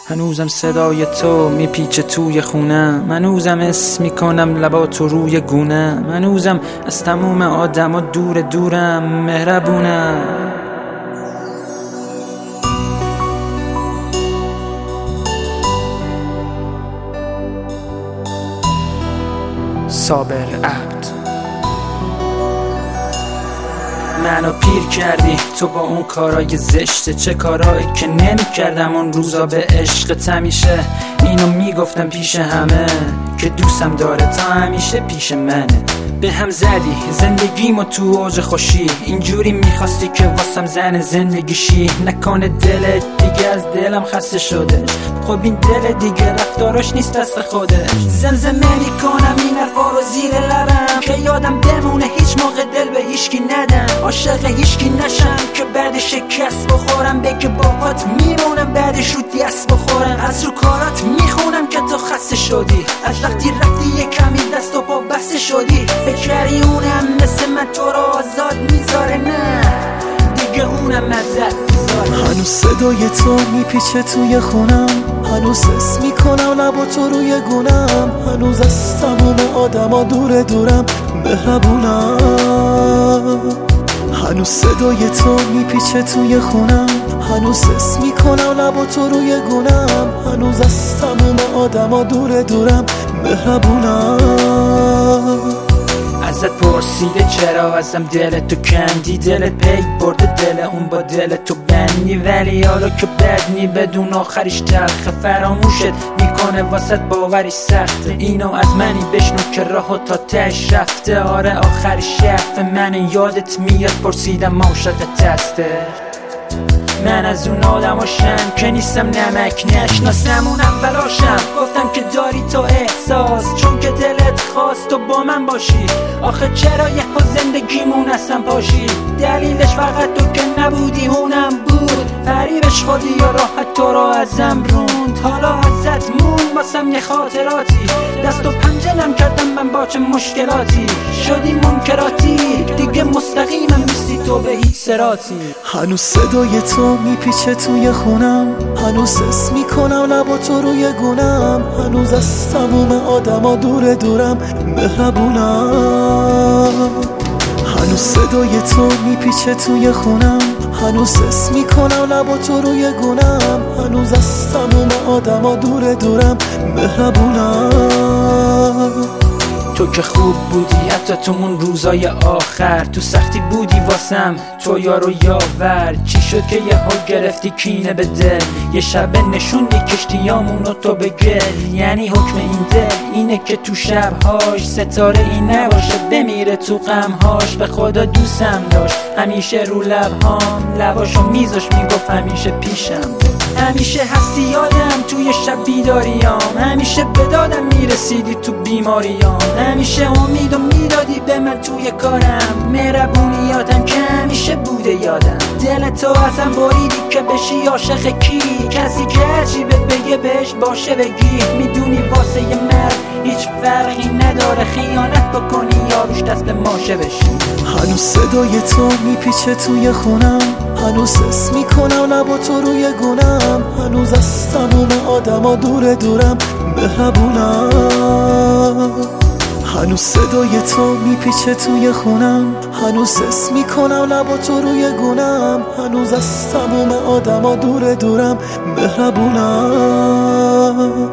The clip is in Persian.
هنوزم صدای تو میپیچه توی خونم، هنوزم اسم میکنم لباتو روی گونم، هنوزم از تموم آدما دورم مهربونم. صابر عبد. منو پیر کردی تو با اون کارای زشته، چه کارایی که نمی کردم اون روزا به عشقت. همیشه اینو میگفتم پیش همه که دوستم داره، تا همیشه پیش منه. به هم زدی زندگیمو تو اوج خوشی، اینجوری میخواستی که واسم زن زندگیشی. نکنه دلت دیگه از دلم خسته شده، خب این دل دیگه رفتاراش نیست دست خودش. زمزمه میکنم این حرفا رو زیر لبم که یادم بمونه هیچ موقع دل به هیچکی ندم، عاشق هیچکی نشم که بعد شکست بخورم. بگه باهات میمونم بعدش رو دست بخورم، از رو کارات میخونم که تو خسته شدی، از وقتی رفتی یه کمی دست و پا بسته شدی. فکری اونم مثل من تو رو آزاد میذاره، نه دیگه اونم ازت میذاره. هنوز صدای تو میپیچه توی خونم، هنوز حس میکنم لبا تو روی گونم، هنوز از تموم آدما دورم مهربونم. هنوز صدای تو میپیچه توی خونم، هنوز حس میکنم لبا تو روی گونم، هنوز از تموم آدما دورم مهربونم. ازت پرسیده چرا ازم دلتو کندی، دلت پی برده دل اون با دلتو بندی، ولی حالا که بدنی بدون آخریش تلخه. فراموشت میکنه واسط باوری سخته، اینو از منی بشنو که راهو تا تش رفته. آره آخریش شرف منه، یادت میاد پرسیدم عاشق تسته. من از اون آدماشم که نیستم نمک نشناسم اون اولاشم، گفتم که داری تو احساس چون که دلت خواست تو با من باشی. آخه چرا یه زندگیمون اصلا پاشی، دلیلش فقط تو که نبودی اونم بود. فریبش خودی یا راحت تو را ازم روند، حالا ازت مون واسم یه خاطراتی. دست و پنجه نم کردم من با چه مشکلاتی، شدی منکراتی دیگه مستقیمم نیستی تو به هیچ سراتی. هنوز صدای تو میپیچه توی خونم، هنوز حس میکنم لبا تو روی گونم، هنوز از تموم آدما دورم مهربونم. هنوز صدای تو میپیچه توی خونم، هنوز حس میکنم لبا تو روی گونم، هنوز از تموم آدما دورم مهربونم. تو که خوب بودی حتی تو اون روزای آخر، تو سختی بودی واسم تو یارو یاور. چی شد که یه ها گرفتی کینه به دل، یه شب نشوندی کشتیامونو تو به گل. یعنی حکم این دل اینه که تو شبهاش ستاره این نباشه بمیره تو غمهاش. به خدا دوستم داشت همیشه رو لبهام، لباشو میذاش میگفت همیشه پیشم، همیشه هستی یادم توی شب بیداریام، همیشه به دادم میرسیدی تو بیماریام، همیشه امیدو میدادی به من توی کارم. مهربونیاتم که همیشه بوده یادم، دل تو ازم بریدی که بشی عاشق کی، کسی که هرچی بهت بگه بهش باشه بگی. میدونی واسه یه مرد هیچ فرقی نداره خیانت بکنی یا روش دست ماشه بشی. هنوز صدای تو میپیچه توی خونم، هنوز حس میکنم لبا تو روی گونم، هنوز از تموم آدما دورم مهربونم. هنوز صدای تو میپیچه توی خونم، هنوز حس میکنم لبا تو روی گونم، هنوز از تموم آدما دورم مهربونم.